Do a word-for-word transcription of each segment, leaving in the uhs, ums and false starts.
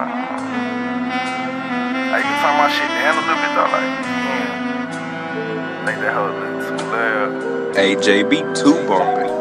Hey, you can turn my shit down a little bit though, like, yeah. Make that hoe look too loud. A J B too bumping.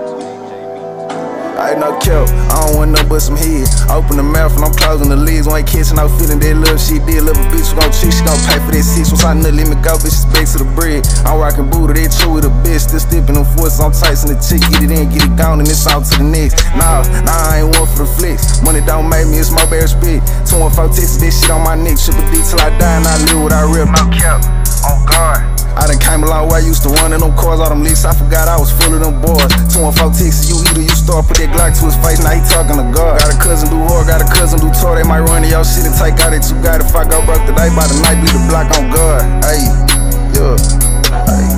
I ain't no cap, I don't want nothing but some head. Open the mouth and I'm closing the lids. When I ain't catching, no feeling that love shit did. Love a bitch, we gon' cheat, she gon' pay for that six. Once I nut, let me go, bitch, back to the bread. I'm rockin' Buddha, that true with a bitch. Still stepping them forces, I'm Tyson the chick. Get it in, get it gone, and it's on to the next. Nah, nah, I ain't one for the flex. Money don't make me, it's my bear spit. two one four Texas, that shit on my neck. Triple D till I die, and I live what I rip. No cap, on guard. I done came a long way, used to run in them cars, all them licks, I forgot I was full of them boys. two one four Texas, you either you start, put that Glock to his face, now he talking to God. Got a cousin do hard, got a cousin do tour, they might run to your shit and take out that you got. If I go broke today, by the night, bleed the block on God. Ayy, yeah, ayy.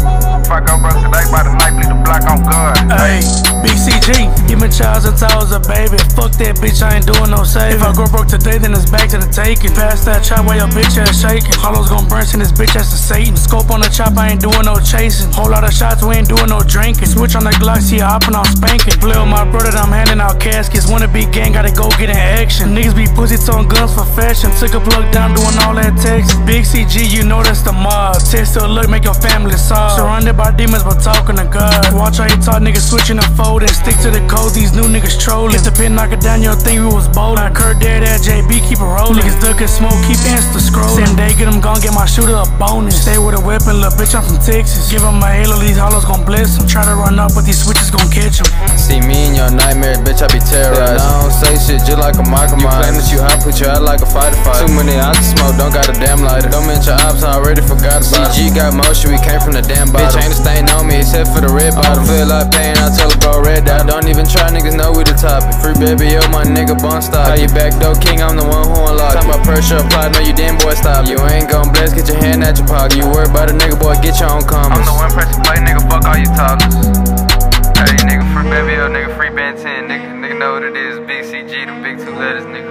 If I go broke today, by the night, bleed the block on God. Ayy, Big C G, give me child since I was a baby. Fuck that bitch, I ain't doing no saving. If I go broke today, then it's back to the taking. Pass that chop while your bitch ass shaking. Hollows gon' burst in this bitch ass to Satan. Scope on the chop, I ain't doing no chasing. Whole lot of shots, we ain't doing no drinking. Switch on the Glock, see I hoppin' out spanking. Play with my brother, I'm handing out caskets. Wanna be gang, gotta go get in action. Niggas be pussy throwing guns for fashion. Took a plug down, doing all that text. Big C G, you know that's the mob. Test to look, make your family solve. Surrounded by demons, but talking to God. Watch how you talk, niggas switching and folding. Stick to the code, these new niggas trolling. Get the pin, knock it down, you don't think we was bowling. I Kurt dead at J B, keep it rolling. Niggas duckin' smoke, keep insta scrolling. Same day, get them gone, get my shooter a bonus. Stay with a weapon, little bitch, I'm from Texas. Give him a halo, these hollows gon' bless him. Try to run up, but these switches gon' catch him. See me in your nightmare, bitch, I be terrorized. Yeah, I don't say shit just like a microphone. You claim that you hot, put you out like a fighter fight. Too many out to smoke, don't got a damn lighter. Don't mention ops, I already forgot about it. C G got motion, we came from the damn bottom. Bitch, ain't a stain on me except for the red bottom. Feel like pain, I tell a bro red dot. Don't even try, niggas know we the topic. Free baby, yo, my nigga bun stop. How you back door king, I'm the one who unlocked. Talking about pressure applied, no you damn boy stop. You ain't gon' bless, get your hand at your pocket. You worry about a nigga, boy, get your own comments. I'm the one person play, nigga, fuck all you toddlers. Hey, nigga, free baby, yo, nigga, free band ten, nigga, nigga know what it is. Big C G, the big two letters, nigga.